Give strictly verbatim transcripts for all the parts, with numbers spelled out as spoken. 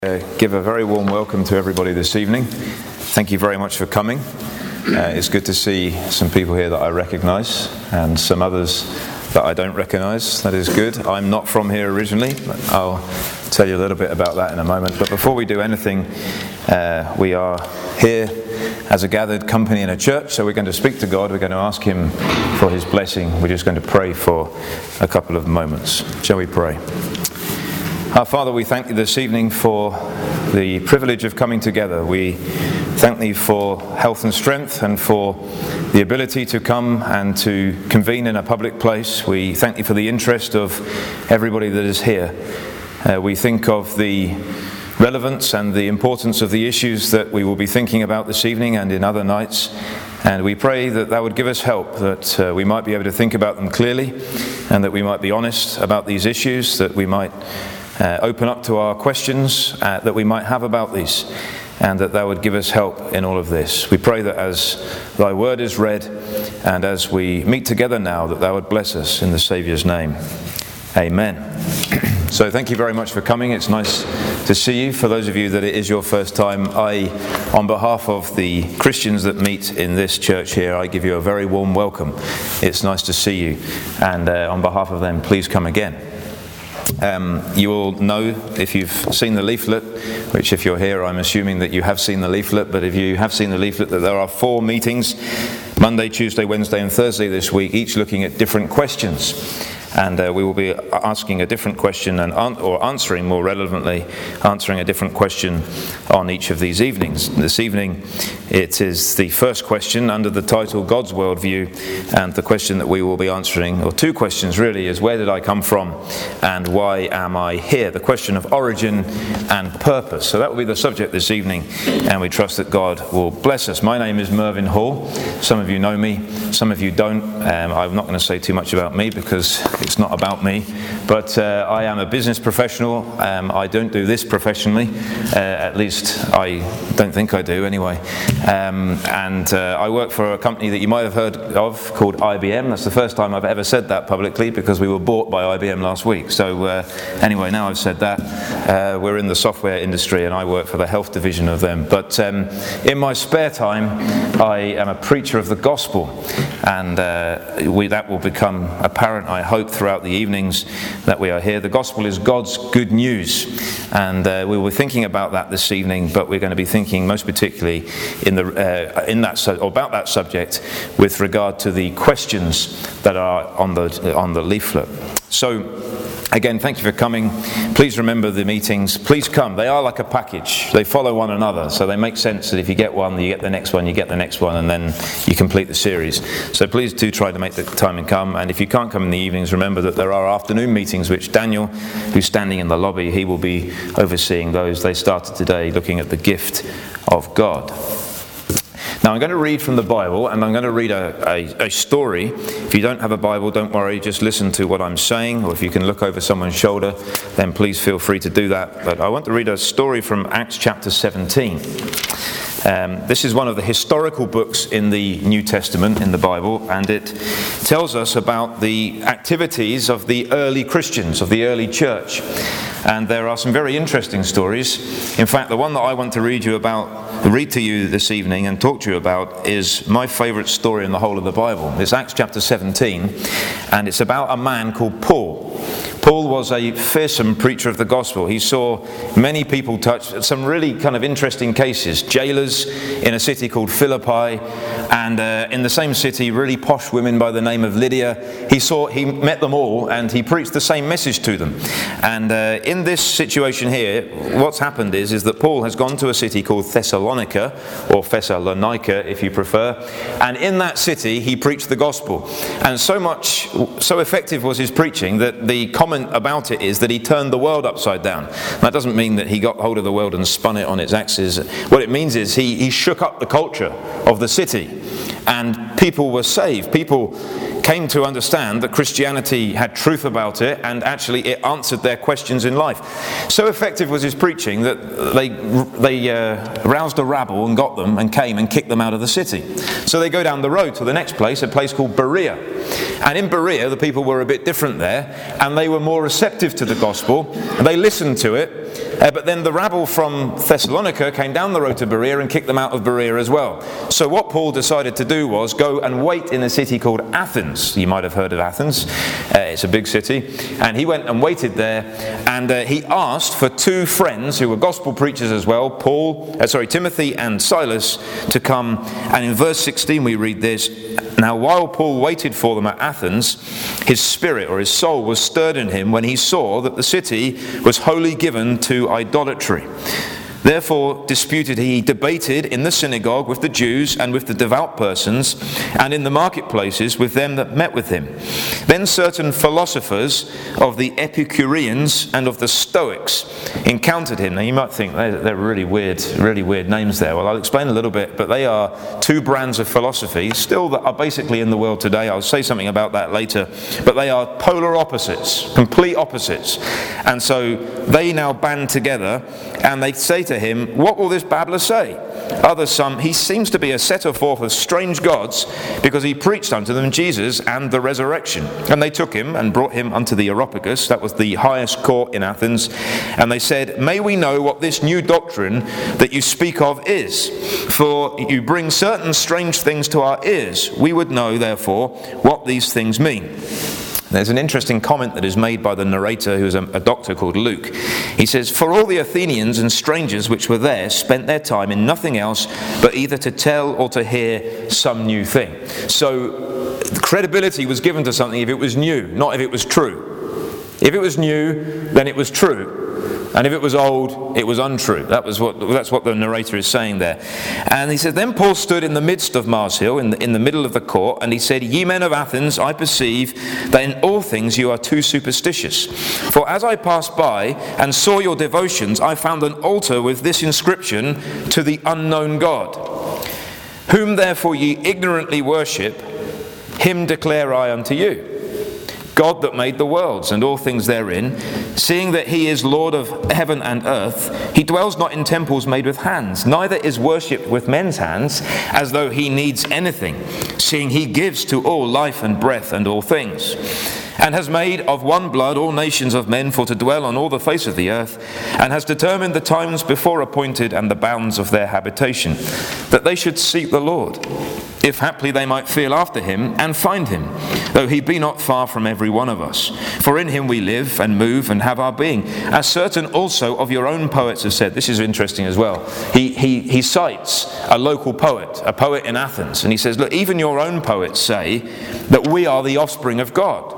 Uh, give a very warm welcome to everybody this evening. Thank you very much for coming. Uh, it's good to see some people here that I recognise and some others that I don't recognise. That is good. I'm not from here originally, but I'll tell you a little bit about that in a moment. But before we do anything, uh, we are here as a gathered company in a church, so we're going to speak to God. We're going to ask Him for His blessing. We're just going to pray for a couple of moments. Shall we pray? Our Father, we thank you this evening for the privilege of coming together. We thank thee for health and strength and for the ability to come and to convene in a public place. We thank thee for the interest of everybody that is here. Uh, we think of the relevance and the importance of the issues that we will be thinking about this evening and in other nights. And we pray that that would give us help, that uh, we might be able to think about them clearly and that we might be honest about these issues, that we might Uh, open up to our questions uh, that we might have about these, and that that would give us help in all of this. We pray that as thy word is read and as we meet together now, that thou would bless us in the Saviour's name. Amen. So thank you very much for coming. It's nice to see you. For those of you that it is your first time, I, on behalf of the Christians that meet in this church here, I give you a very warm welcome. It's nice to see you, and uh, on behalf of them, please come again. Um, you will know, if you've seen the leaflet, which if you're here I'm assuming that you have seen the leaflet, but if you have seen the leaflet, that there are four meetings, Monday, Tuesday, Wednesday and Thursday this week, each looking at different questions. And uh, we will be asking a different question and an- or answering, more relevantly, answering a different question on each of these evenings. This evening it is the first question under the title God's Worldview, and the question that we will be answering, or two questions really, is where did I come from and why am I here? The question of origin and purpose. So that will be the subject this evening, and we trust that God will bless us. My name is Mervyn Hall. Some of you know me, some of you don't. Um, I'm not going to say too much about me because it's not about me, but uh, I am a business professional. Um, I don't do this professionally, uh, at least I don't think I do anyway. Um, and uh, I work for a company that you might have heard of called I B M. That's the first time I've ever said that publicly, because we were bought by I B M last week. So uh, anyway, now I've said that, uh, we're in the software industry and I work for the health division of them. But um, in my spare time, I am a preacher of the gospel, and uh, we, that will become apparent, I hope, throughout the evenings that we are here. The gospel is God's good news, and uh, we were thinking about that this evening, but we're going to be thinking most particularly in the uh, in that su- or about that subject with regard to the questions that are on the on the leaflet. So again, thank you for coming. Please remember the meetings. Please come. They are like a package. They follow one another, so they make sense that if you get one, you get the next one, you get the next one, and then you complete the series. So please do try to make the time and come. And if you can't come in the evenings, remember that there are afternoon meetings, which Daniel, who's standing in the lobby, he will be overseeing those. They started today looking at the gift of God. Now I'm going to read from the Bible, and I'm going to read a, a, a story. If you don't have a Bible, don't worry, just listen to what I'm saying, or if you can look over someone's shoulder, then please feel free to do that. But I want to read a story from Acts chapter seventeen. Um, this is one of the historical books in the New Testament, in the Bible, and it tells us about the activities of the early Christians, of the early church. And there are some very interesting stories. In fact, the one that I want to read you about, read to you this evening and talk to you about, is my favourite story in the whole of the Bible. It's Acts chapter seventeen, and it's about a man called Paul. Paul was a fearsome preacher of the gospel. He saw many people touched, some really kind of interesting cases. Jailers in a city called Philippi, and uh, in the same city, really posh women by the name of Lydia. He saw, he met them all, and he preached the same message to them. And uh, in this situation here, what's happened is, is that Paul has gone to a city called Thessalonica, or Thessalonica if you prefer, and in that city he preached the gospel. And so much, so effective was his preaching that the comment about it is that he turned the world upside down. That doesn't mean that he got hold of the world and spun it on its axis. What it means is he, he shook up the culture of the city, and people were saved. People came to understand that Christianity had truth about it, and actually it answered their questions in life. So effective was his preaching that they they uh, roused a rabble and got them and came and kicked them out of the city. So they go down the road to the next place, a place called Berea. And in Berea, the people were a bit different there, and they were more receptive to the gospel, and they listened to it. Uh, but then the rabble from Thessalonica came down the road to Berea and kicked them out of Berea as well. So what Paul decided to do was go and wait in a city called Athens. You might have heard of Athens. Uh, it's a big city. And he went and waited there, and uh, he asked for two friends who were gospel preachers as well, Paul, uh, sorry, Timothy and Silas, to come. And in verse sixteen we read this: "Now while Paul waited for them at Athens, his spirit or his soul was stirred in him when he saw that the city was wholly given to idolatry. Therefore disputed he, debated in the synagogue with the Jews and with the devout persons, and in the marketplaces with them that met with him. Then certain philosophers of the Epicureans and of the Stoics encountered him." Now you might think they're, they're really weird, really weird names there. Well, I'll explain a little bit, but they are two brands of philosophy still that are basically in the world today. I'll say something about that later, but they are polar opposites, complete opposites. And so they now band together and they say to him, "What will this babbler say?" Others, some, "He seems to be a setter forth of strange gods, because he preached unto them Jesus and the resurrection." And they took him and brought him unto the Areopagus, that was the highest court in Athens, and they said, "May we know what this new doctrine that you speak of is? For you bring certain strange things to our ears. We would know, therefore, what these things mean." There's an interesting comment that is made by the narrator, who is a, a doctor called Luke. He says, "For all the Athenians and strangers which were there spent their time in nothing else but either to tell or to hear some new thing." So credibility was given to something if it was new, not if it was true. If it was new, then it was true. And if it was old, it was untrue. That was what, that's what the narrator is saying there. And he said, "Then Paul stood in the midst of Mars Hill, in the, in the middle of the court, and he said, Ye men of Athens, I perceive that in all things you are too superstitious. For as I passed by and saw your devotions, I found an altar with this inscription, To the unknown God. Whom therefore ye ignorantly worship, him declare I unto you. God that made the worlds and all things therein, seeing that he is Lord of heaven and earth, he dwells not in temples made with hands, neither is worshipped with men's hands, as though he needs anything, seeing he gives to all life and breath and all things, and has made of one blood all nations of men for to dwell on all the face of the earth, and has determined the times before appointed and the bounds of their habitation, that they should seek the Lord, if haply they might feel after him and find him, though he be not far from every one of us. For in him we live and move and have our being, as certain also of your own poets have said." This is interesting as well. He, he, he cites a local poet, a poet in Athens, and he says, "Look, even your own poets say that we are the offspring of God.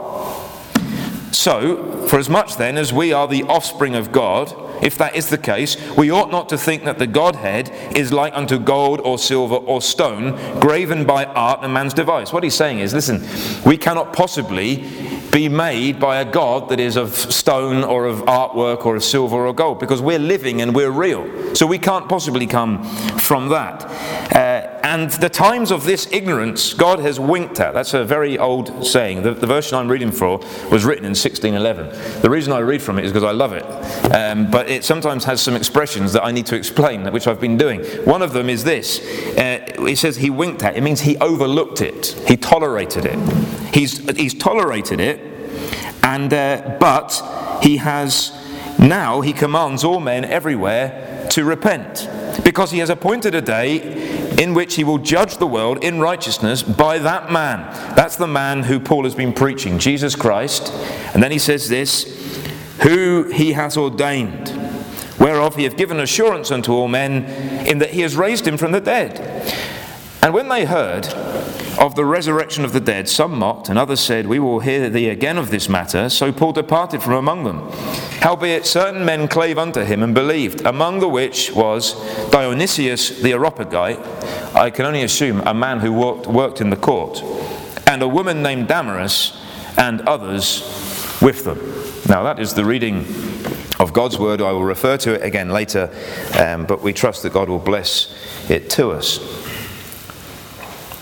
So, for as much then as we are the offspring of God, if that is the case, we ought not to think that the Godhead is like unto gold or silver or stone, graven by art and man's device." What he's saying is, listen, we cannot possibly be made by a God that is of stone or of artwork or of silver or gold, because we're living and we're real. So we can't possibly come from that. Uh, and the times of this ignorance God has winked at. That's a very old saying. The, the version I'm reading for was written in sixteen eleven. The reason I read from it is because I love it. Um, but it sometimes has some expressions that I need to explain, which I've been doing. One of them is this. Uh, it says he winked at. It means he overlooked it. He tolerated it. He's, he's tolerated it, and uh, but he has now, he commands all men everywhere to repent, because he has appointed a day in which he will judge the world in righteousness by that man. That's the man who Paul has been preaching, Jesus Christ. And then he says this, who he has ordained, whereof he hath given assurance unto all men, in that he has raised him from the dead. And when they heard of the resurrection of the dead, some mocked, and others said, We will hear thee again of this matter. So Paul departed from among them. Howbeit certain men clave unto him and believed, among the which was Dionysius the Areopagite, I can only assume a man who worked, worked in the court, and a woman named Damaris, and others with them. Now that is the reading of God's word. I will refer to it again later, um, but we trust that God will bless it to us.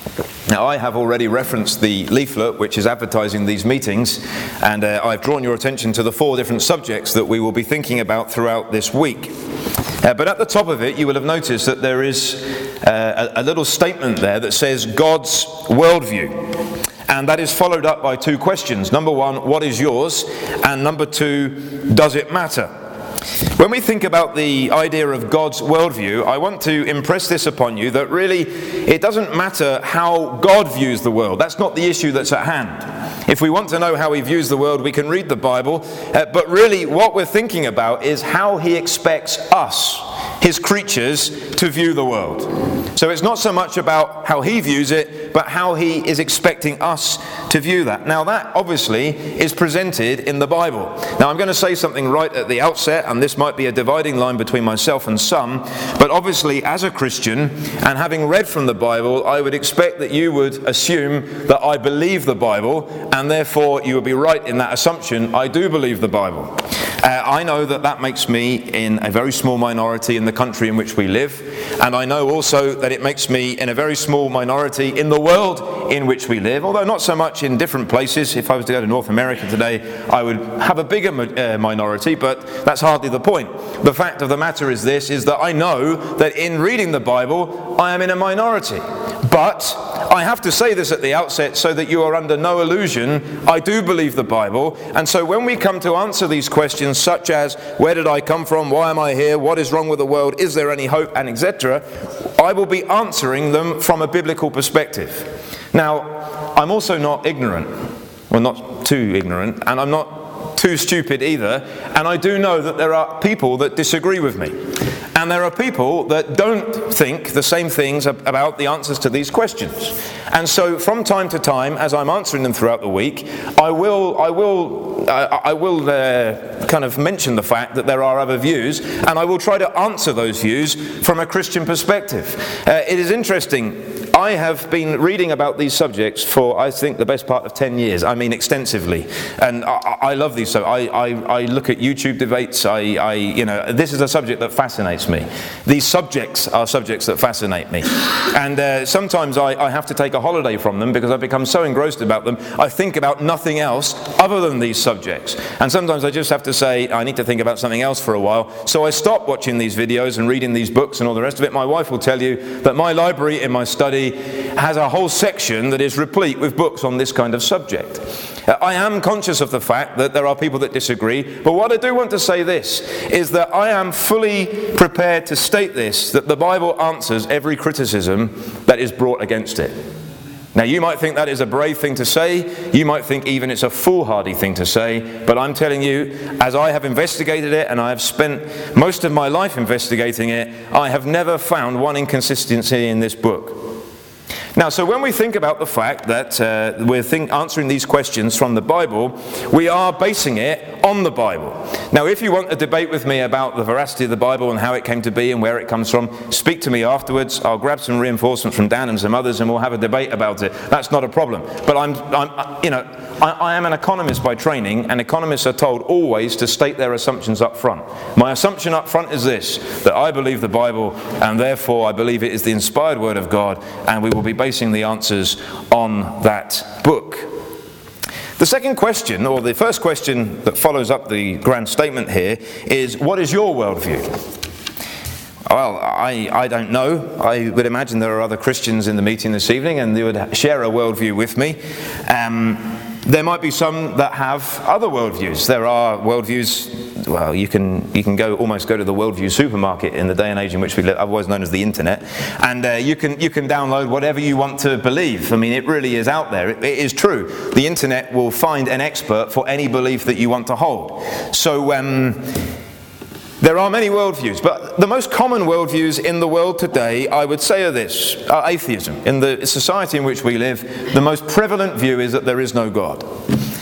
Now, I have already referenced the leaflet which is advertising these meetings, and uh, I've drawn your attention to the four different subjects that we will be thinking about throughout this week. Uh, but at the top of it, you will have noticed that there is uh, a, a little statement there that says God's worldview. And that is followed up by two questions. Number one, what is yours? And number two, does it matter? When we think about the idea of God's worldview, I want to impress this upon you that really it doesn't matter how God views the world. That's not the issue that's at hand. If we want to know how he views the world, we can read the Bible. Uh, but really what we're thinking about is how he expects us, his creatures, to view the world. So it's not so much about how he views it, but how he is expecting us to view that. Now that obviously is presented in the Bible. Now I'm going to say something right at the outset, and this might be a dividing line between myself and some, but obviously as a Christian, and having read from the Bible, I would expect that you would assume that I believe the Bible, and therefore you would be right in that assumption. I do believe the Bible. Uh, I know that that makes me in a very small minority in the country in which we live, and I know also that it makes me in a very small minority in the world in which we live, although not so much in different places. If I was to go to North America today, I would have a bigger uh, minority, but that's hardly the point. The fact of the matter is this, is that I know that in reading the Bible, I am in a minority. But I have to say this at the outset so that you are under no illusion. I do believe the Bible, and so when we come to answer these questions such as, where did I come from, why am I here, what is wrong with the world, is there any hope, and et cetera, I will be answering them from a biblical perspective. Now, I'm also not ignorant, well not too ignorant, and I'm not too stupid either, and I do know that there are people that disagree with me. And there are people that don't think the same things about the answers to these questions. And so from time to time, as I'm answering them throughout the week, I will I will, uh, I will uh, kind of mention the fact that there are other views, and I will try to answer those views from a Christian perspective. Uh, it is interesting. I have been reading about these subjects for, I think, the best part of ten years. I mean, extensively. And I, I love these. So I, I, I look at YouTube debates. I, I, you know, this is a subject that fascinates me. These subjects are subjects that fascinate me. And uh, sometimes I, I have to take a holiday from them because I've become so engrossed about them. I think about nothing else other than these subjects. And sometimes I just have to say, I need to think about something else for a while. So I stop watching these videos and reading these books and all the rest of it. My wife will tell you that my library in my study has a whole section that is replete with books on this kind of subject. Uh, I am conscious of the fact that there are people that disagree, but what I do want to say this is that I am fully prepared to state this, that the Bible answers every criticism that is brought against it. Now you might think that is a brave thing to say, you might think even it's a foolhardy thing to say, but I'm telling you, as I have investigated it and I have spent most of my life investigating it, I have never found one inconsistency in this book. Now, so when we think about the fact that uh, we're think, answering these questions from the Bible, we are basing it on the Bible. Now, if you want a debate with me about the veracity of the Bible and how it came to be and where it comes from, speak to me afterwards. I'll grab some reinforcements from Dan and some others and we'll have a debate about it. That's not a problem. But I'm, I'm you know, I, I am an economist by training, and economists are told always to state their assumptions up front. My assumption up front is this, that I believe the Bible, and therefore I believe it is the inspired word of God, and we will be basing the answers on that book. The second question, or the first question that follows up the grand statement here, is what is your worldview? Well, I, I don't know. I would imagine there are other Christians in the meeting this evening and they would share a worldview with me. Um, there might be some that have other worldviews. There are worldviews, well, you can you can go almost go to the worldview supermarket in the day and age in which we live, otherwise known as the internet, and uh, you can you can download whatever you want to believe. I mean, it really is out there. It, it is true. The internet will find an expert for any belief that you want to hold. So, um, there are many worldviews, but the most common worldviews in the world today, I would say, are this, are atheism. In the society in which we live, the most prevalent view is that there is no God.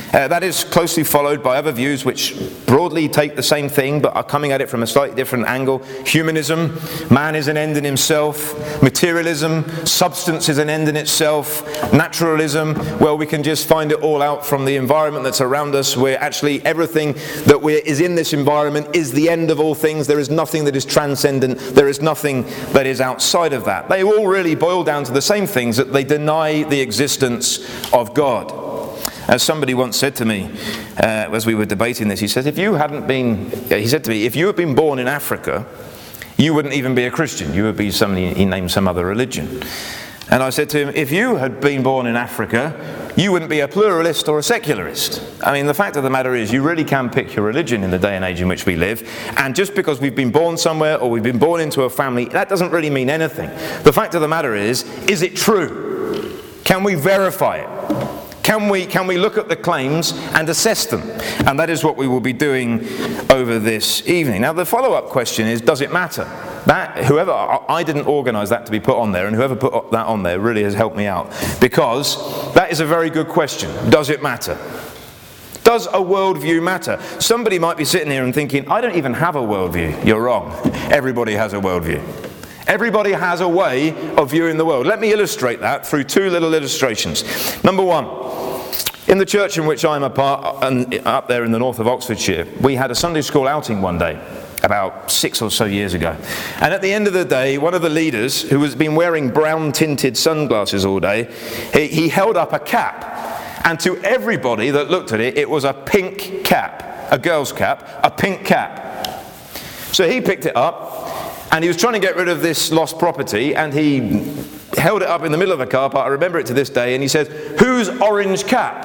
Uh, that is closely followed by other views which broadly take the same thing but are coming at it from a slightly different angle. Humanism, man is an end in himself. Materialism, substance is an end in itself. Naturalism, well, we can just find it all out from the environment that's around us, where actually everything that we is in this environment is the end of all things. There is nothing that is transcendent. There is nothing that is outside of that. They all really boil down to the same things, that they deny the existence of God. As somebody once said to me, uh, as we were debating this, he said, if you hadn't been, he said to me, if you had been born in Africa, you wouldn't even be a Christian. You would be somebody, he named some other religion. And I said to him, if you had been born in Africa, you wouldn't be a pluralist or a secularist. I mean, the fact of the matter is, you really can pick your religion in the day and age in which we live. And just because we've been born somewhere or we've been born into a family, that doesn't really mean anything. The fact of the matter is, is it true? Can we verify it? Can we, can we look at the claims and assess them? And that is what we will be doing over this evening. Now, the follow-up question is, does it matter? That, whoever, I didn't organise that to be put on there, and whoever put that on there really has helped me out. Because that is a very good question. Does it matter? Does a worldview matter? Somebody might be sitting here and thinking, I don't even have a worldview. You're wrong. Everybody has a worldview. Everybody has a way of viewing the world. Let me illustrate that through two little illustrations. Number one, in the church in which I'm a part, and up there in the north of Oxfordshire, we had a Sunday school outing one day, about six or so years ago. And at the end of the day, one of the leaders, who has been wearing brown-tinted sunglasses all day, he, he held up a cap. And to everybody that looked at it, it was a pink cap, a girl's cap, a pink cap. So he picked it up, and he was trying to get rid of this lost property, and he held it up in the middle of a car park. I remember it to this day, and he said, "Whose orange cap?"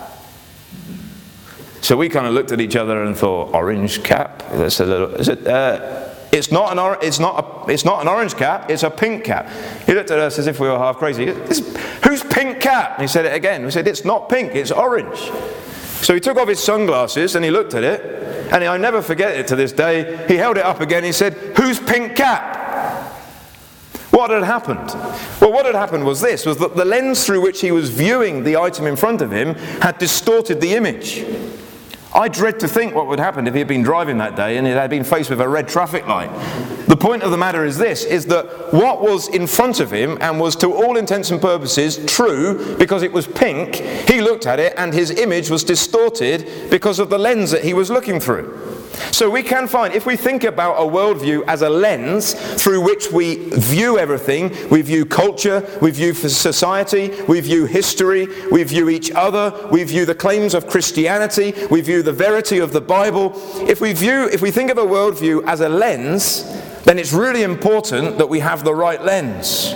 So we kind of looked at each other and thought, "Orange cap? That's a little." Is it? Uh, it's not an or, It's not a. It's not an orange cap. It's a pink cap. He looked at us as if we were half crazy. "Whose pink cap?" And he said it again. We said, "It's not pink. It's orange." So he took off his sunglasses and he looked at it, and I never forget it to this day. He held it up again. He said, "Whose pink cap?" What had happened? Well, what had happened was this, was that the lens through which he was viewing the item in front of him had distorted the image. I dread to think what would happen if he had been driving that day and he had been faced with a red traffic light. The point of the matter is this, is that what was in front of him and was to all intents and purposes true because it was pink, he looked at it and his image was distorted because of the lens that he was looking through. So we can find, if we think about a worldview as a lens through which we view everything, we view culture, we view society, we view history, we view each other, we view the claims of Christianity, we view the verity of the Bible. If we view, if we think of a worldview as a lens, then it's really important that we have the right lens.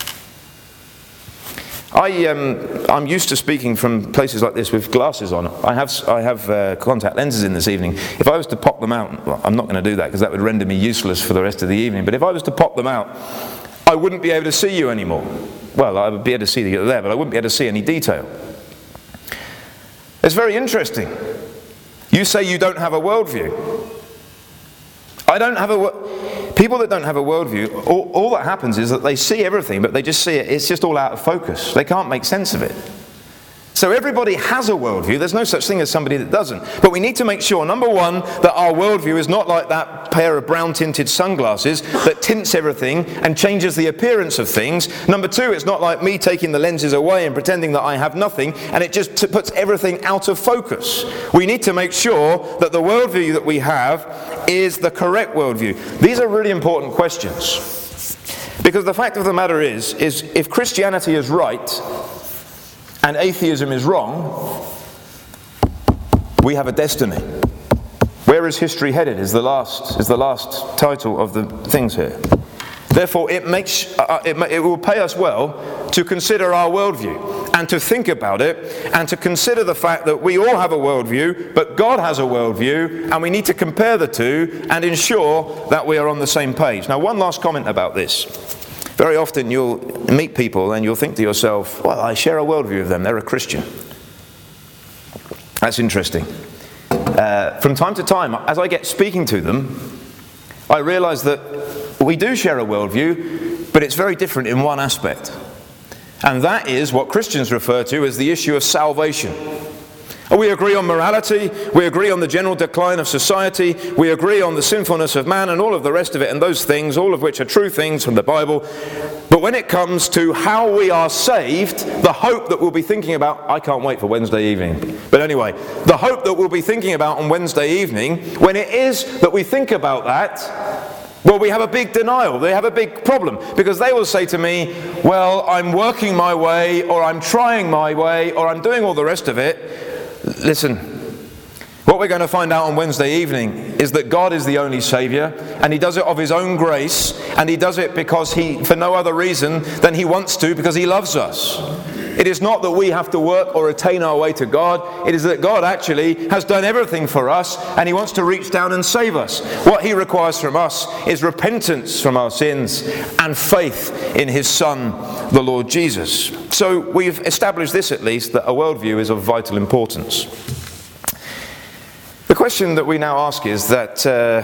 I, um, I'm used to speaking from places like this with glasses on. I have, I have uh, contact lenses in this evening. If I was to pop them out, well, I'm not going to do that because that would render me useless for the rest of the evening, but if I was to pop them out, I wouldn't be able to see you anymore. Well, I would be able to see you there, but I wouldn't be able to see any detail. It's very interesting. You say you don't have a worldview. I don't have a... People that don't have a worldview, all, all that happens is that they see everything, but they just see it, it's just all out of focus. They can't make sense of it. So everybody has a worldview. There's no such thing as somebody that doesn't. But we need to make sure, number one, that our worldview is not like that pair of brown-tinted sunglasses that tints everything and changes the appearance of things. Number two, it's not like me taking the lenses away and pretending that I have nothing, and it just t- puts everything out of focus. We need to make sure that the worldview that we have is the correct worldview. These are really important questions. Because the fact of the matter is, is if Christianity is right, and atheism is wrong, we have a destiny. Where is history headed is the last is the last title of the things here. Therefore, it makes uh, it, it will pay us well to consider our worldview and to think about it and to consider the fact that we all have a worldview, but God has a worldview, and we need to compare the two and ensure that we are on the same page. Now, one last comment about this. Very often you'll meet people and you'll think to yourself, well, I share a worldview with them, they're a Christian. That's interesting. Uh, from time to time, as I get speaking to them, I realise that we do share a worldview, but it's very different in one aspect. And that is what Christians refer to as the issue of salvation. We agree on morality, we agree on the general decline of society, we agree on the sinfulness of man and all of the rest of it, and those things, all of which are true things from the Bible. But when it comes to how we are saved, the hope that we'll be thinking about, I can't wait for Wednesday evening. But anyway, the hope that we'll be thinking about on Wednesday evening, when it is that we think about that, well, we have a big denial. They have a big problem, because they will say to me, well, I'm working my way, or I'm trying my way, or I'm doing all the rest of it. Listen, what we're going to find out on Wednesday evening is that God is the only Saviour, and He does it of His own grace, and He does it because He, for no other reason than He wants to, because He loves us. It is not that we have to work or attain our way to God. It is that God actually has done everything for us, and He wants to reach down and save us. What He requires from us is repentance from our sins and faith in His Son, the Lord Jesus. So we've established this, at least, that a worldview is of vital importance. The question that we now ask is that, uh,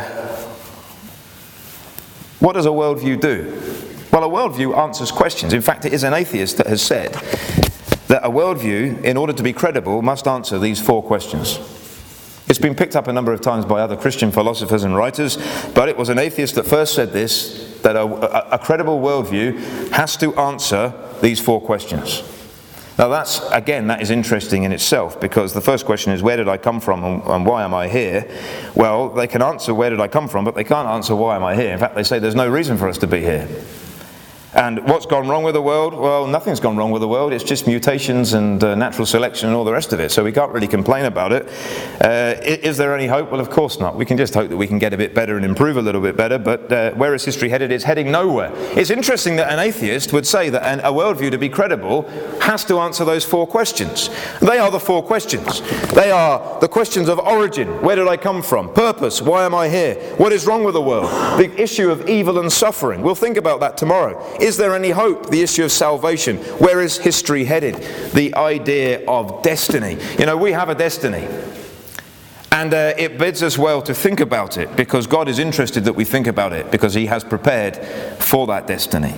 what does a worldview do? Well, a worldview answers questions. In fact, it is an atheist that has said that a worldview, in order to be credible, must answer these four questions. It's been picked up a number of times by other Christian philosophers and writers, but it was an atheist that first said this, that a, a, a credible worldview has to answer these four questions. Now that's, again, that is interesting in itself, because the first question is, where did I come from and, and why am I here? Well, they can answer where did I come from, but they can't answer why am I here. In fact, they say there's no reason for us to be here. And what's gone wrong with the world? Well, nothing's gone wrong with the world. It's just mutations and uh, natural selection and all the rest of it. So we can't really complain about it. Uh, is there any hope? Well, of course not. We can just hope that we can get a bit better and improve a little bit better. But uh, where is history headed? It's heading nowhere. It's interesting that an atheist would say that an, a worldview, to be credible, has to answer those four questions. They are the four questions. They are the questions of origin. Where did I come from? Purpose. Why am I here? What is wrong with the world? The issue of evil and suffering. We'll think about that tomorrow. Is there any hope? The issue of salvation. Where is history headed? The idea of destiny. You know, we have a destiny. And uh, it bids us well to think about it, because God is interested that we think about it, because He has prepared for that destiny.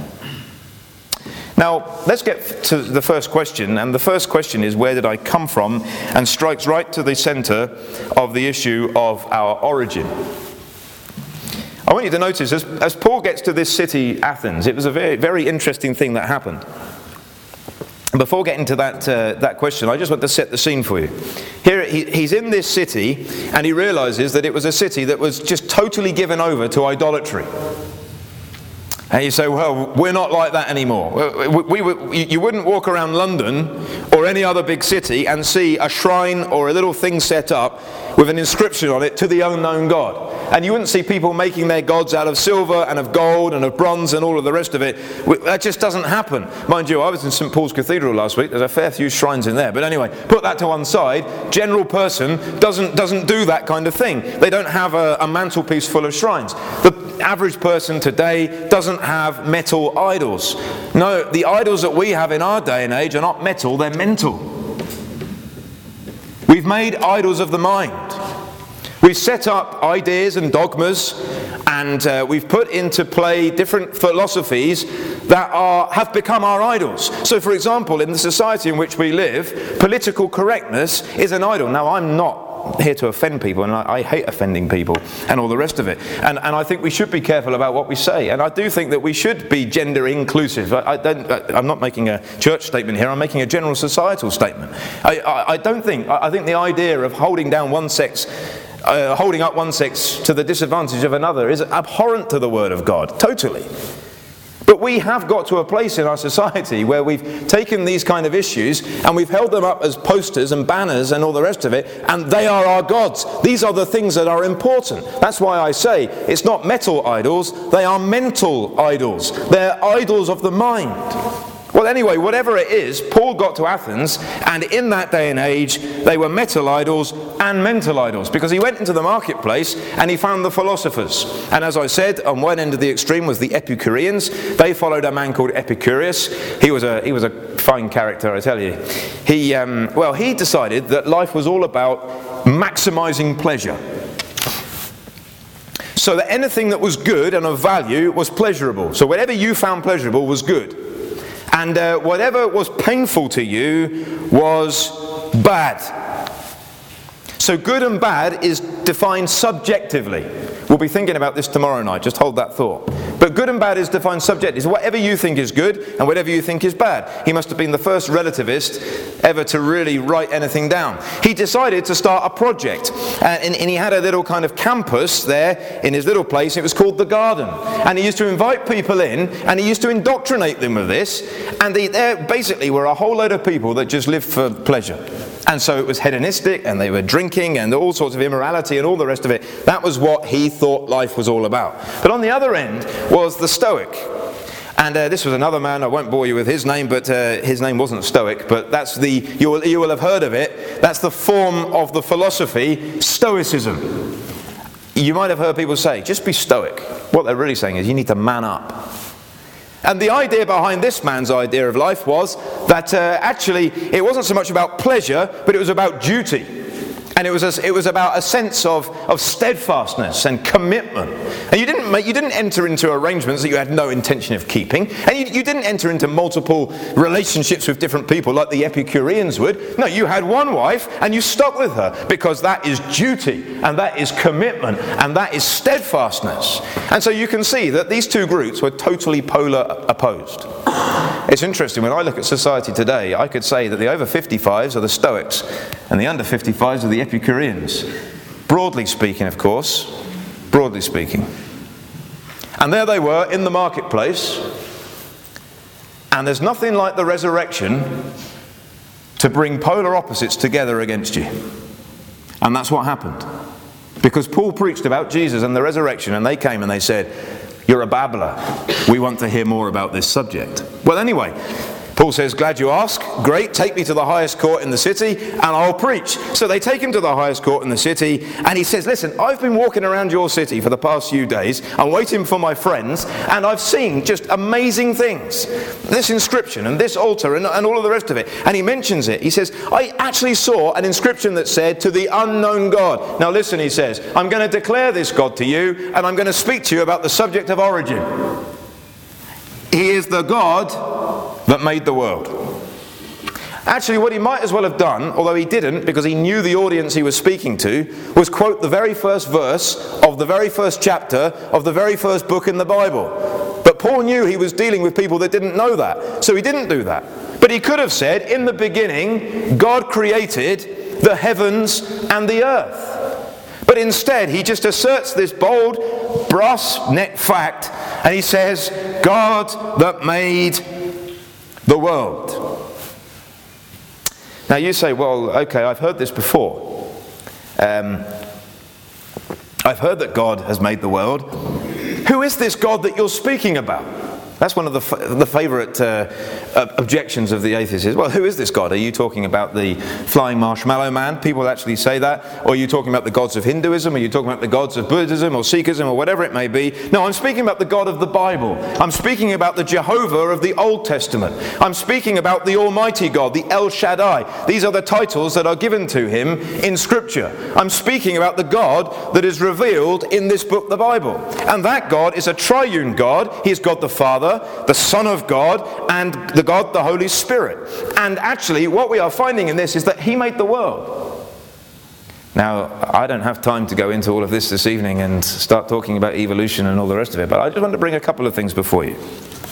Now, let's get to the first question. And the first question is, where did I come from? And strikes right to the center of the issue of our origin. I want you to notice, as, as Paul gets to this city, Athens, it was a very, very interesting thing that happened. Before getting to that, uh, that question, I just want to set the scene for you. Here he, he's in this city, and he realizes that it was a city that was just totally given over to idolatry. And you say, well, we're not like that anymore. We, we, we, you wouldn't walk around London or any other big city and see a shrine or a little thing set up with an inscription on it, to the unknown God. And you wouldn't see people making their gods out of silver and of gold and of bronze and all of the rest of it. That just doesn't happen. Mind you, I was in Saint Paul's Cathedral last week. There's a fair few shrines in there. But anyway, put that to one side. General person doesn't, doesn't do that kind of thing. They don't have a, a mantelpiece full of shrines. The average person today doesn't have metal idols. No, the idols that we have in our day and age are not metal, they're mental. We've made idols of the mind. We've set up ideas and dogmas, and uh, we've put into play different philosophies that are, have become our idols. So, for example, in the society in which we live, political correctness is an idol. Now, I'm not here to offend people, and I, I hate offending people and all the rest of it. And, and I think we should be careful about what we say. And I do think that we should be gender inclusive. I, I don't, I'm not making a church statement here. I'm making a general societal statement. I, I, I don't think. I think the idea of holding down one sex, uh, holding up one sex to the disadvantage of another, is abhorrent to the Word of God. Totally. But we have got to a place in our society where we've taken these kind of issues and we've held them up as posters and banners and all the rest of it, and they are our gods. These are the things that are important. That's why I say it's not metal idols, they are mental idols. They're idols of the mind. Well, anyway, whatever it is, Paul got to Athens, and in that day and age, they were metal idols and mental idols, because he went into the marketplace and he found the philosophers. And as I said, on one end of the extreme was the Epicureans. They followed a man called Epicurus. He was a he was a fine character, I tell you. He um, well, he decided that life was all about maximizing pleasure. So that anything that was good and of value was pleasurable. So whatever you found pleasurable was good. And uh, whatever was painful to you was bad. So good and bad is defined subjectively. We'll be thinking about this tomorrow night, just hold that thought. But good and bad is defined subjectively. It's whatever you think is good and whatever you think is bad. He must have been the first relativist ever to really write anything down. He decided to start a project, and, and he had a little kind of campus there in his little place. It was called The Garden, and he used to invite people in, and he used to indoctrinate them with this, and they, there basically were a whole load of people that just lived for pleasure. And so it was hedonistic, and they were drinking and all sorts of immorality and all the rest of it. That was what he thought life was all about. But on the other end was the Stoic. And uh, this was another man, I won't bore you with his name, but uh, his name wasn't Stoic, but that's the, you will, you will have heard of it, that's the form of the philosophy, Stoicism. You might have heard people say, just be Stoic. What they're really saying is you need to man up. And the idea behind this man's idea of life was that uh, actually it wasn't so much about pleasure, but it was about duty. And it was a, it was about a sense of, of steadfastness and commitment. And you didn't make, you didn't enter into arrangements that you had no intention of keeping. And you, you didn't enter into multiple relationships with different people like the Epicureans would. No, you had one wife and you stuck with her because that is duty and that is commitment and that is steadfastness. And so you can see that these two groups were totally polar opposed. It's interesting, when I look at society today, I could say that the over fifty-fives are the Stoics and the under fifty-fives are the Epicureans. Broadly speaking, of course, broadly speaking. And there they were in the marketplace, and there's nothing like the resurrection to bring polar opposites together against you. And that's what happened. Because Paul preached about Jesus and the resurrection, and they came and they said, "You're a babbler. We want to hear more about this subject." Well, anyway, Paul says, "Glad you ask. Great, take me to the highest court in the city and I'll preach." So they take him to the highest court in the city, and he says, "Listen, I've been walking around your city for the past few days. I'm waiting for my friends, and I've seen just amazing things. This inscription and this altar and, and all of the rest of it." And he mentions it. He says, "I actually saw an inscription that said, 'To the unknown God.'" Now listen, he says, "I'm going to declare this God to you, and I'm going to speak to you about the subject of origin. He is the God that made the world." Actually, what he might as well have done, although he didn't because he knew the audience he was speaking to, was quote the very first verse of the very first chapter of the very first book in the Bible. But Paul knew he was dealing with people that didn't know that, so he didn't do that. But he could have said, "In the beginning, God created the heavens and the earth." But instead, he just asserts this bold, brass-neck fact, and he says, "God that made the world." Now you say, "Well, okay, I've heard this before. Um, I've heard that God has made the world. Who is this God that you're speaking about?" That's one of the, f- the favourite uh, objections of the atheists is, "Well, who is this God? Are you talking about the flying marshmallow man?" People actually say that. "Or are you talking about the gods of Hinduism? Are you talking about the gods of Buddhism or Sikhism or whatever it may be?" No, I'm speaking about the God of the Bible. I'm speaking about the Jehovah of the Old Testament. I'm speaking about the Almighty God, the El Shaddai. These are the titles that are given to him in Scripture. I'm speaking about the God that is revealed in this book, the Bible. And that God is a triune God. He is God the Father, the Son of God, and the God, the Holy Spirit. And actually, what we are finding in this is that he made the world. Now, I don't have time to go into all of this this evening and start talking about evolution and all the rest of it, but I just want to bring a couple of things before you.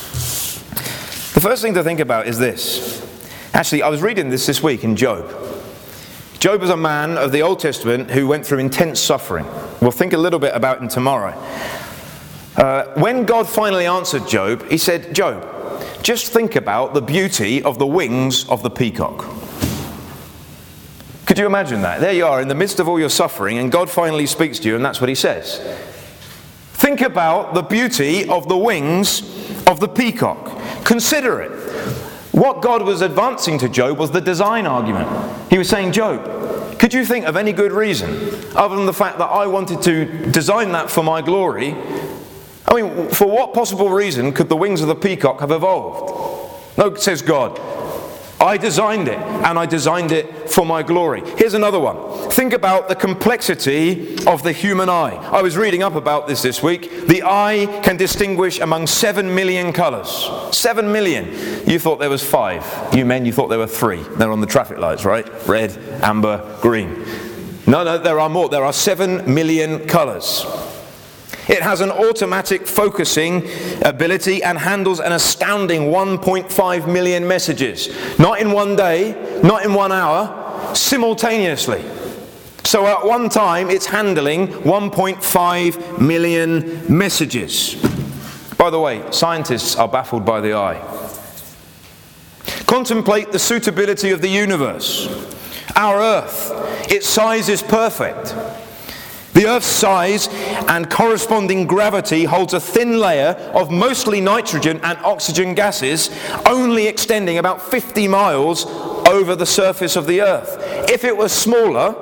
The first thing to think about is this. Actually, I was reading this this week in Job. Job was a man of the Old Testament who went through intense suffering. We'll think a little bit about him tomorrow. Uh, when God finally answered Job, he said, "Job, just think about the beauty of the wings of the peacock." Could you imagine that? There you are in the midst of all your suffering, and God finally speaks to you, and that's what he says. Think about the beauty of the wings of the peacock. Consider it. What God was advancing to Job was the design argument. He was saying, "Job, could you think of any good reason other than the fact that I wanted to design that for my glory? I mean, for what possible reason could the wings of the peacock have evolved?" No, says God, "I designed it, and I designed it for my glory." Here's another one. Think about the complexity of the human eye. I was reading up about this this week. The eye can distinguish among seven million colours. Seven million. You thought there was five. You men, you thought there were three. They're on the traffic lights, right? Red, amber, green. No, no, there are more. There are seven million colours. It has an automatic focusing ability and handles an astounding one point five million messages. Not in one day, not in one hour, simultaneously. So at one time it's handling one point five million messages. By the way, scientists are baffled by the eye. Contemplate the suitability of the universe. Our Earth, its size is perfect. The Earth's size and corresponding gravity holds a thin layer of mostly nitrogen and oxygen gases, only extending about fifty miles over the surface of the Earth. If it was smaller,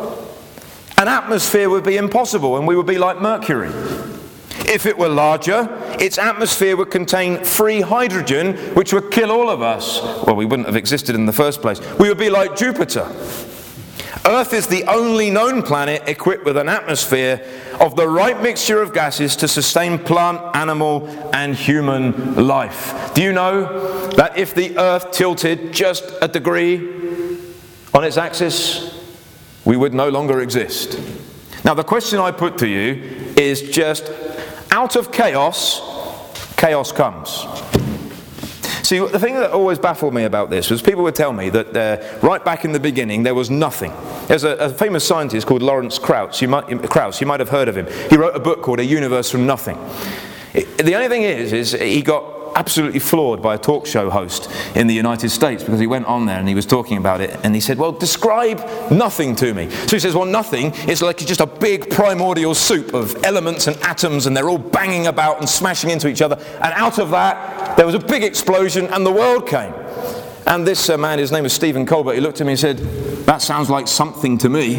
an atmosphere would be impossible and we would be like Mercury. If it were larger, its atmosphere would contain free hydrogen, which would kill all of us. Well, we wouldn't have existed in the first place. We would be like Jupiter. Earth is the only known planet equipped with an atmosphere of the right mixture of gases to sustain plant, animal, and human life. Do you know that if the Earth tilted just a degree on its axis, we would no longer exist? Now, the question I put to you is just, out of chaos, chaos comes. See, the thing that always baffled me about this was people would tell me that uh, right back in the beginning there was nothing. There's a, a famous scientist called Lawrence Krauss. You might, Krauss, you might have heard of him. He wrote a book called A Universe from Nothing. It, the only thing is, is he got absolutely floored by a talk show host in the United States because he went on there and he was talking about it and he said, well, describe nothing to me. So he says, well, nothing is like just a big primordial soup of elements and atoms and they're all banging about and smashing into each other, and out of that there was a big explosion and the world came. And this uh, man, his name was Stephen Colbert, he looked at me and said, that sounds like something to me.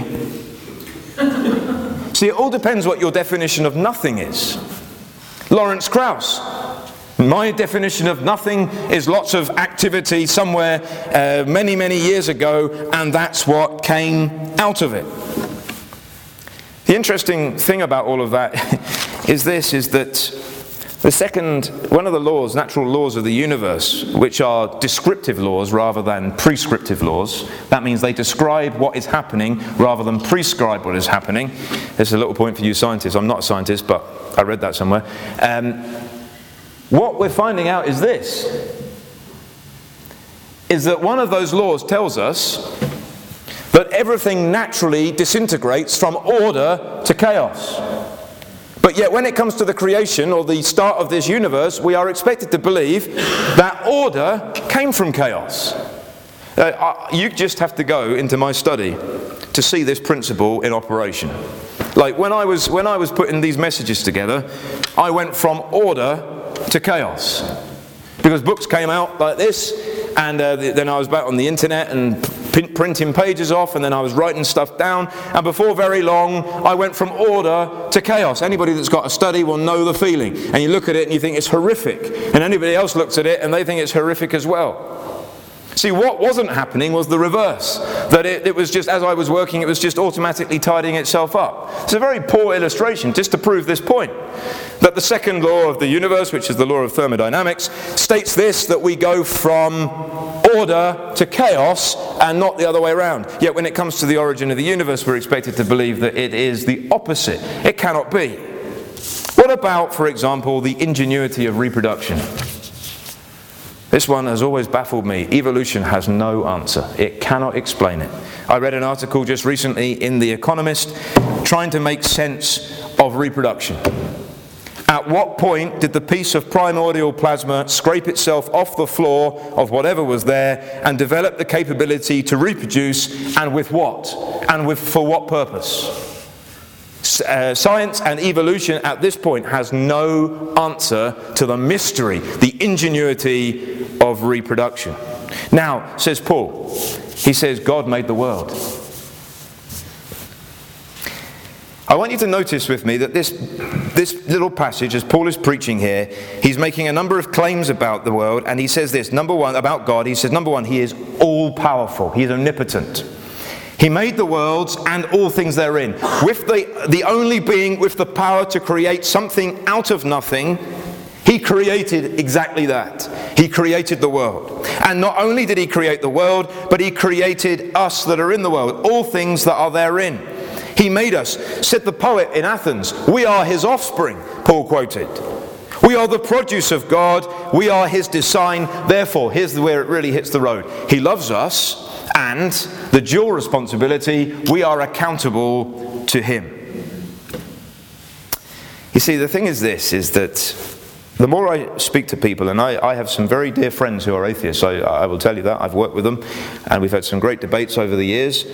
See, it all depends what your definition of nothing is. Lawrence Krauss, my definition of nothing is lots of activity somewhere uh, many, many years ago, and that's what came out of it. The interesting thing about all of that is this, is that the second, one of the laws, natural laws of the universe, which are descriptive laws rather than prescriptive laws, that means they describe what is happening rather than prescribe what is happening. This is a little point for you scientists. I'm not a scientist, but I read that somewhere. Um, What we're finding out is this, is that one of those laws tells us that everything naturally disintegrates from order to chaos. But yet when it comes to the creation or the start of this universe, we are expected to believe that order came from chaos. Uh, you just have to go into my study to see this principle in operation. Like when I was, when I was putting these messages together, I went from order to chaos, because books came out like this, and uh, then I was back on the internet and p- printing pages off, and then I was writing stuff down, and before very long I went from order to chaos. Anybody that's got a study will know the feeling, and you look at it and you think it's horrific, and anybody else looks at it and they think it's horrific as well. See, what wasn't happening was the reverse, that it, it was just, as I was working, it was just automatically tidying itself up. It's a very poor illustration just to prove this point, that the second law of the universe, which is the law of thermodynamics, states this, that we go from order to chaos and not the other way around. Yet when it comes to the origin of the universe, we're expected to believe that it is the opposite. It cannot be. What about, for example, the ingenuity of reproduction? This one has always baffled me. Evolution has no answer. It cannot explain it. I read an article just recently in The Economist trying to make sense of reproduction. At what point did the piece of primordial plasma scrape itself off the floor of whatever was there and develop the capability to reproduce, and with what? And with for what purpose? Uh, science and evolution at this point has no answer to the mystery, the ingenuity of reproduction. Now, says Paul, he says God made the world. I want you to notice with me that this, this little passage, as Paul is preaching here, he's making a number of claims about the world, and he says this, number one, about God, he says, number one, he is all-powerful, he is omnipotent. He made the worlds and all things therein, with the, the only being with the power to create something out of nothing. He created exactly that. He created the world. And not only did he create the world, but he created us that are in the world, all things that are therein. He made us. Said the poet in Athens, we are his offspring, Paul quoted. We are the produce of God. We are his design. Therefore, here's where it really hits the road. He loves us, and the dual responsibility, we are accountable to him. You see, the thing is this, is that the more I speak to people, and I, I have some very dear friends who are atheists, I, I will tell you that, I've worked with them, and we've had some great debates over the years.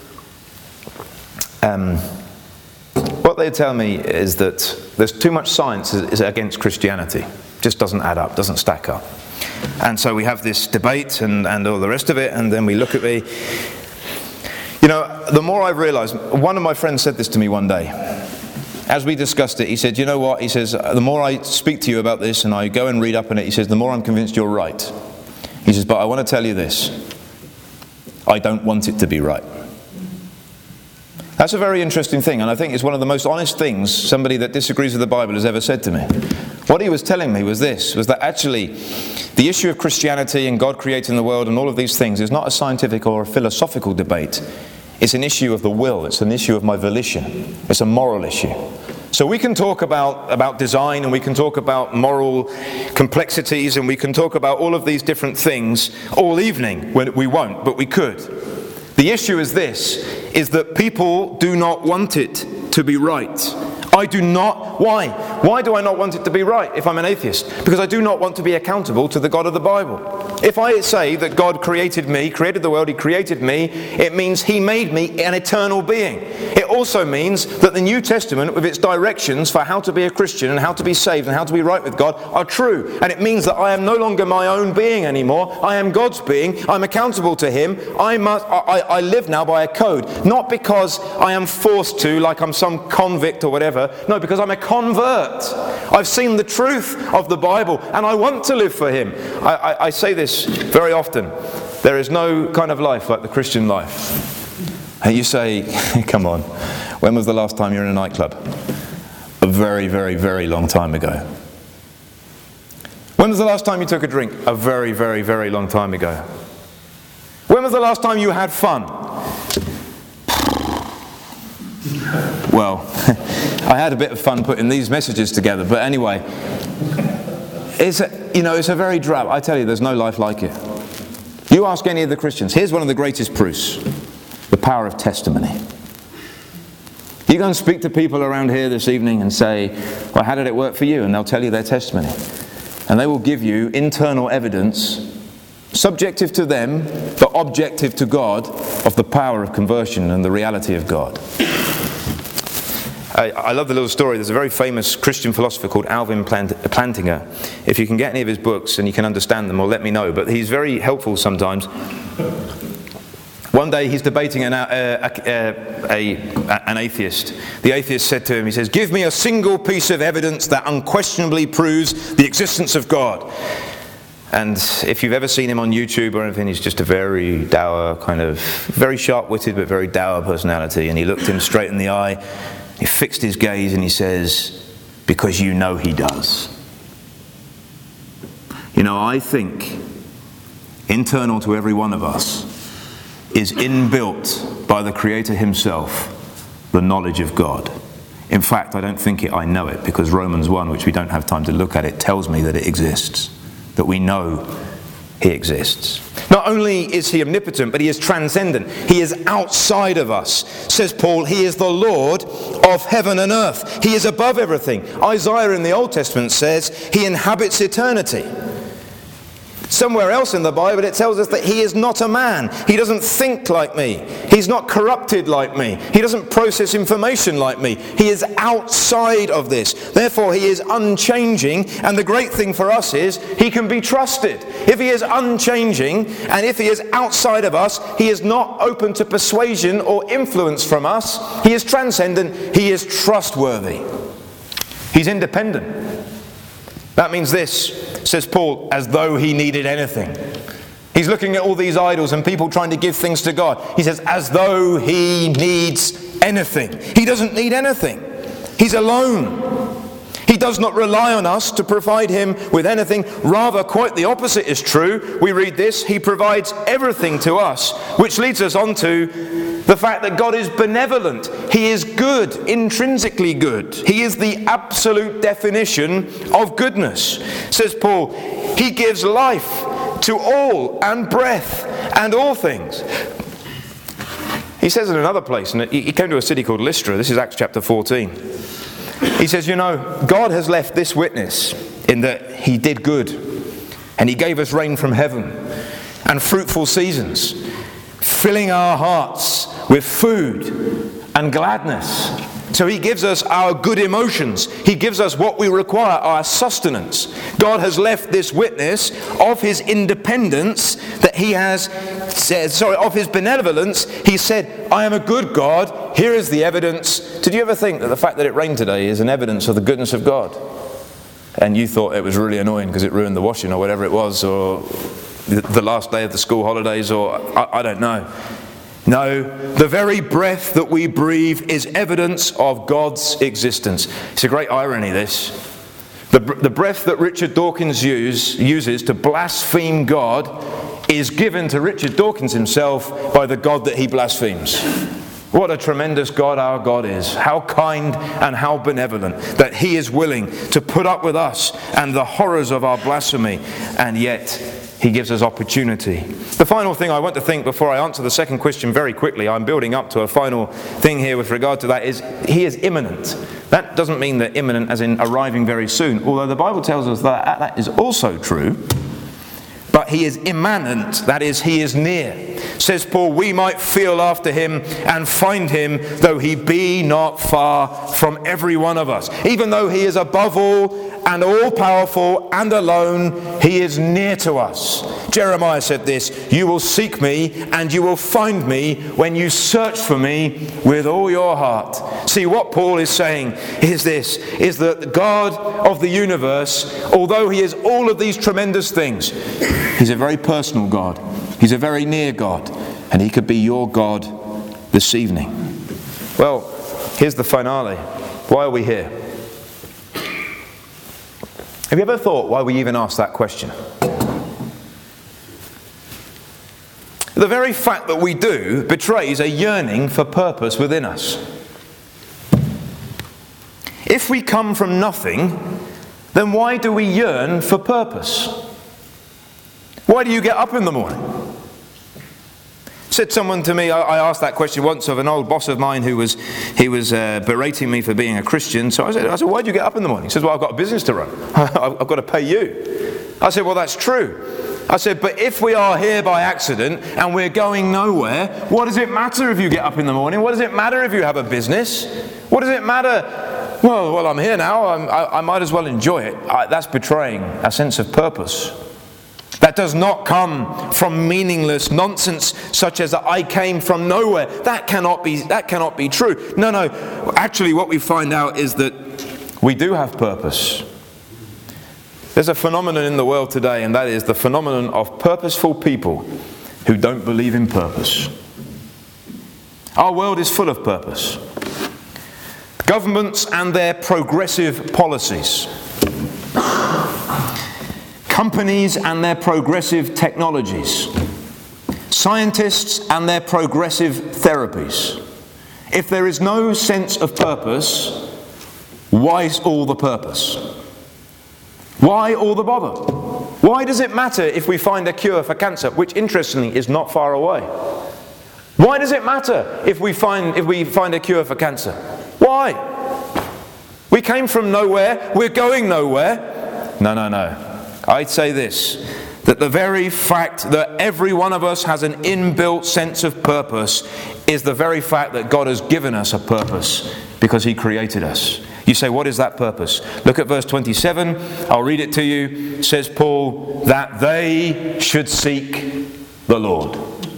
Um, what they tell me is that there's too much science is against Christianity. Just doesn't add up, doesn't stack up. And so we have this debate and, and all the rest of it, and then we look at the... You know, the more I've realised, one of my friends said this to me one day. As we discussed it, he said, you know what, he says, the more I speak to you about this and I go and read up on it, he says, the more I'm convinced you're right. He says, but I want to tell you this, I don't want it to be right. That's a very interesting thing, and I think it's one of the most honest things somebody that disagrees with the Bible has ever said to me. What he was telling me was this, was that actually the issue of Christianity and God creating the world and all of these things is not a scientific or a philosophical debate. It's an issue of the will. It's an issue of my volition. It's a moral issue. So we can talk about, about design, and we can talk about moral complexities, and we can talk about all of these different things all evening. When we won't, but we could. The issue is this, is that people do not want it to be right. I do not. Why? Why do I not want it to be right if I'm an atheist? Because I do not want to be accountable to the God of the Bible. If I say that God created me, created the world, he created me, it means he made me an eternal being. It also means that the New Testament, with its directions for how to be a Christian and how to be saved and how to be right with God, are true. And it means that I am no longer my own being anymore. I am God's being. I'm accountable to him. I must. I, I live now by a code. Not because I am forced to, like I'm some convict or whatever. No, because I'm a convert. I've seen the truth of the Bible and I want to live for him. I, I, I say this very often. There is no kind of life like the Christian life. And you say, come on, when was the last time you were in a nightclub? A very, very, very long time ago. When was the last time you took a drink? A very, very, very long time ago. When was the last time you had fun? Well, I had a bit of fun putting these messages together, but anyway, it's a, you know, it's a very drab. I tell you, there's no life like it. You ask any of the Christians. Here's one of the greatest proofs: the power of testimony. You go and speak to people around here this evening and say, "Well, how did it work for you?" And they'll tell you their testimony, and they will give you internal evidence, subjective to them, but objective to God, of the power of conversion and the reality of God. I, I love the little story. There's a very famous Christian philosopher called Alvin Plant- Plantinga. If you can get any of his books and you can understand them, or let me know. But he's very helpful sometimes. One day he's debating an, uh, a, a, a, an atheist. The atheist said to him, he says, "Give me a single piece of evidence that unquestionably proves the existence of God." And if you've ever seen him on YouTube or anything, he's just a very dour, kind of, very sharp-witted but very dour personality. And he looked him straight in the eye, he fixed his gaze and he says, "Because you know he does." You know, I think internal to every one of us is inbuilt by the Creator himself, the knowledge of God. In fact, I don't think it, I know it, because Romans one, which we don't have time to look at, it tells me that it exists, that we know he exists. Not only is he omnipotent, but he is transcendent. He is outside of us. Says Paul, he is the Lord of heaven and earth. He is above everything. Isaiah in the Old Testament says he inhabits eternity. Somewhere else in the Bible it tells us that he is not a man. He doesn't think like me. He's not corrupted like me. He doesn't process information like me. He is outside of this. Therefore he is unchanging, and the great thing for us is he can be trusted. If he is unchanging and if he is outside of us, he is not open to persuasion or influence from us. He is transcendent. He is trustworthy. He's independent. That means this, says Paul, as though he needed anything. He's looking at all these idols and people trying to give things to God. He says, as though he needs anything. He doesn't need anything. He's alone. He does not rely on us to provide him with anything. Rather, quite the opposite is true. We read this, he provides everything to us, which leads us on to the fact that God is benevolent. He is good, intrinsically good. He is the absolute definition of goodness. Says Paul, he gives life to all and breath and all things. He says in another place, and he came to a city called Lystra. This is Acts chapter fourteen. He says, you know, God has left this witness in that he did good, and he gave us rain from heaven and fruitful seasons, filling our hearts with food and gladness. So he gives us our good emotions. He gives us what we require, our sustenance. God has left this witness of his independence that he has said, sorry, of his benevolence. He said, I am a good God. Here is the evidence. Did you ever think that the fact that it rained today is an evidence of the goodness of God? And you thought it was really annoying because it ruined the washing or whatever it was, or the last day of the school holidays, or I, I don't know. No, the very breath that we breathe is evidence of God's existence. It's a great irony, this. The, the breath that Richard Dawkins use, uses to blaspheme God is given to Richard Dawkins himself by the God that he blasphemes. What a tremendous God our God is. How kind and how benevolent that he is willing to put up with us and the horrors of our blasphemy, and yet he gives us opportunity. The final thing I want to think before I answer the second question very quickly, I'm building up to a final thing here with regard to that, is he is imminent. That doesn't mean that imminent as in arriving very soon, although the Bible tells us that that is also true. But he is immanent, that is, he is near. Says Paul, we might feel after him and find him, though he be not far from every one of us. Even though he is above all and all-powerful and alone, he is near to us. Jeremiah said this, you will seek me and you will find me when you search for me with all your heart. See, what Paul is saying is this, is that the God of the universe, although he is all of these tremendous things, he's a very personal God. He's a very near God, and he could be your God this evening. Well, here's the finale. Why are we here? Have you ever thought why we even asked that question? The very fact that we do betrays a yearning for purpose within us. If we come from nothing, then why do we yearn for purpose? Why do you get up in the morning? Said someone to me, I, I asked that question once of an old boss of mine who was he was uh, berating me for being a Christian. So I said, I said, why do you get up in the morning? He says, well, I've got a business to run. I've got to pay you. I said, well, that's true. I said, but if we are here by accident and we're going nowhere, what does it matter if you get up in the morning? What does it matter if you have a business? What does it matter? Well, well, I'm here now. I'm, I, I might as well enjoy it. I, that's betraying a sense of purpose. That does not come from meaningless nonsense such as that I came from nowhere. That cannot be, that cannot be true. No, no. Actually, what we find out is that we do have purpose. There's a phenomenon in the world today, and that is the phenomenon of purposeful people who don't believe in purpose. Our world is full of purpose. Governments and their progressive policies. Companies and their progressive technologies. Scientists and their progressive therapies. If there is no sense of purpose, why is all the purpose? Why all the bother? Why does it matter if we find a cure for cancer, which interestingly is not far away? Why does it matter if we find if we find a cure for cancer? Why? We came from nowhere, we're going nowhere. No, no, no. I'd say this, that the very fact that every one of us has an inbuilt sense of purpose is the very fact that God has given us a purpose because he created us. You say, what is that purpose? Look at verse twenty-seven. I'll read it to you. Says Paul, that they should seek the Lord.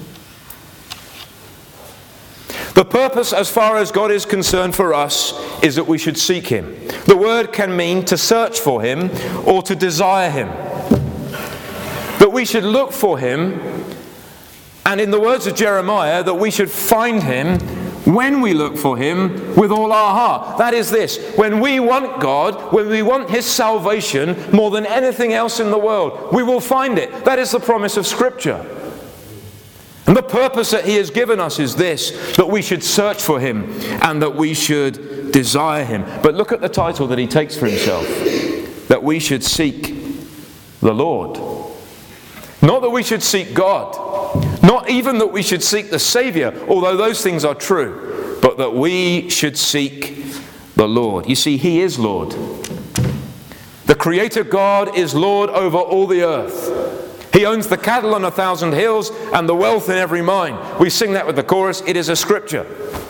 The purpose as far as God is concerned for us is that we should seek him. The word can mean to search for him or to desire him. That we should look for him, and in the words of Jeremiah, that we should find him when we look for him with all our heart. That is this: when we want God, when we want his salvation more than anything else in the world, we will find it. That is the promise of Scripture. And the purpose that he has given us is this: that we should search for him and that we should desire him. But look at the title that he takes for himself: that we should seek the Lord. Not that we should seek God, not even that we should seek the Saviour, although those things are true, but that we should seek the Lord. You see, he is Lord. The Creator God is Lord over all the earth. He owns the cattle on a thousand hills and the wealth in every mine. We sing that with the chorus. It is a scripture.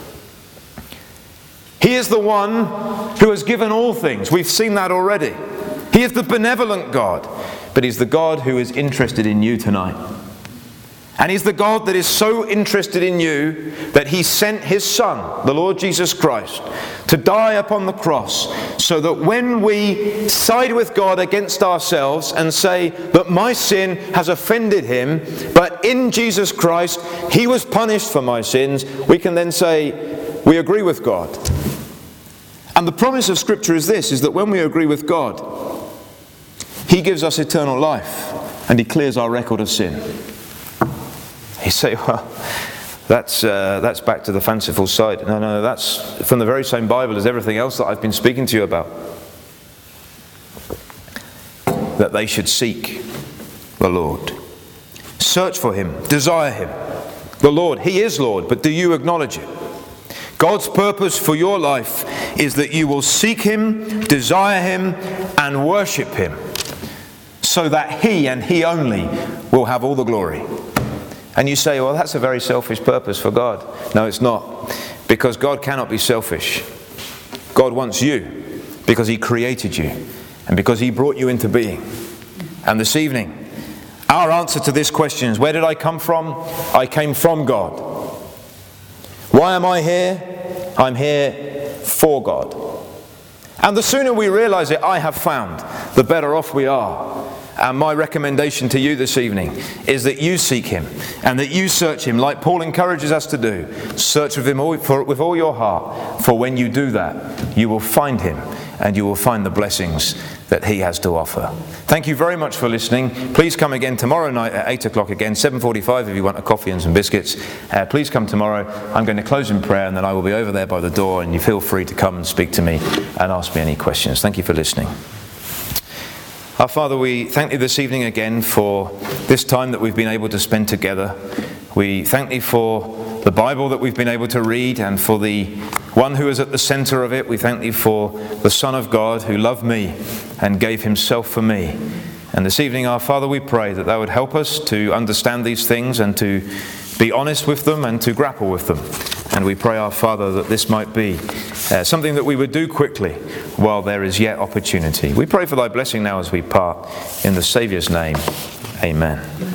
He is the one who has given all things. We've seen that already. He is the benevolent God, but he's the God who is interested in you tonight. And he's the God that is so interested in you that he sent his Son, the Lord Jesus Christ, to die upon the cross, so that when we side with God against ourselves and say that my sin has offended him, but in Jesus Christ he was punished for my sins, we can then say we agree with God. And the promise of Scripture is this, is that when we agree with God, he gives us eternal life and he clears our record of sin. You say, well, that's, uh, that's back to the fanciful side. No, no, that's from the very same Bible as everything else that I've been speaking to you about. That they should seek the Lord. Search for him. Desire him. The Lord. He is Lord, but do you acknowledge it? God's purpose for your life is that you will seek him, desire him, and worship him, so that he and he only will have all the glory. And you say, well, that's a very selfish purpose for God. No, it's not. Because God cannot be selfish. God wants you because he created you and because he brought you into being. And this evening, our answer to this question is, where did I come from? I came from God. Why am I here? I'm here for God. And the sooner we realize it, I have found, the better off we are. And my recommendation to you this evening is that you seek him and that you search him like Paul encourages us to do. Search with him all, for, with all your heart, for when you do that, you will find him and you will find the blessings that he has to offer. Thank you very much for listening. Please come again tomorrow night at eight o'clock again, seven forty-five if you want a coffee and some biscuits. Uh, please come tomorrow. I'm going to close in prayer and then I will be over there by the door, and you feel free to come and speak to me and ask me any questions. Thank you for listening. Our Father, we thank you this evening again for this time that we've been able to spend together. We thank you for the Bible that we've been able to read and for the one who is at the center of it. We thank you for the Son of God who loved me and gave himself for me. And this evening, our Father, we pray that that would help us to understand these things and to be honest with them and to grapple with them. And we pray, our Father, that this might be uh, something that we would do quickly while there is yet opportunity. We pray for thy blessing now as we part. In the Saviour's name, amen.